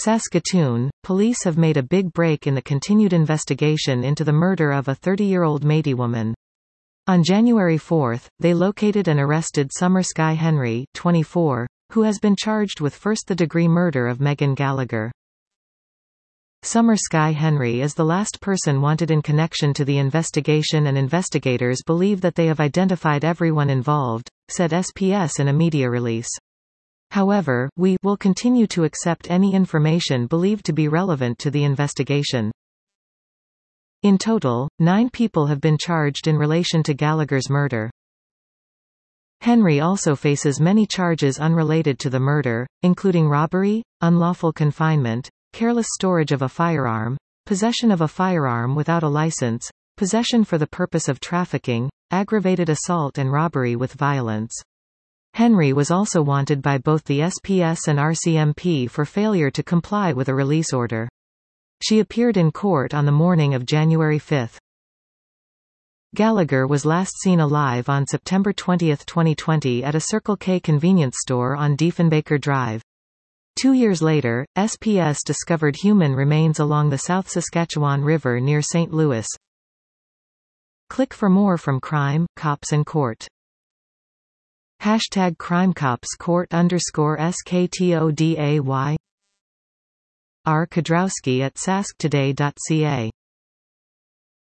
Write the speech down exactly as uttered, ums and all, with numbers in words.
Saskatoon, police have made a big break in the continued investigation into the murder of a thirty-year-old Métis woman. On January fourth, they located and arrested Summer Sky Henry, twenty-four, who has been charged with first-degree murder of Megan Gallagher. Summer Sky Henry is the last person wanted in connection to the investigation, and investigators believe that they have identified everyone involved, said S P S in a media release. However, we will continue to accept any information believed to be relevant to the investigation. In total, nine people have been charged in relation to Gallagher's murder. Henry also faces many charges unrelated to the murder, including robbery, unlawful confinement, careless storage of a firearm, possession of a firearm without a license, possession for the purpose of trafficking, aggravated assault and robbery with violence. Henry was also wanted by both the S P S and R C M P for failure to comply with a release order. She appeared in court on the morning of January fifth. Gallagher was last seen alive on September twentieth twenty twenty at a Circle K convenience store on Diefenbaker Drive. Two years later, S P S discovered human remains along the South Saskatchewan River near Saint Louis. Click for more from Crime, Cops and Court. Hashtag CrimeCops Court underscore S K T O D A Y R. Kadrowski at sask today dot C A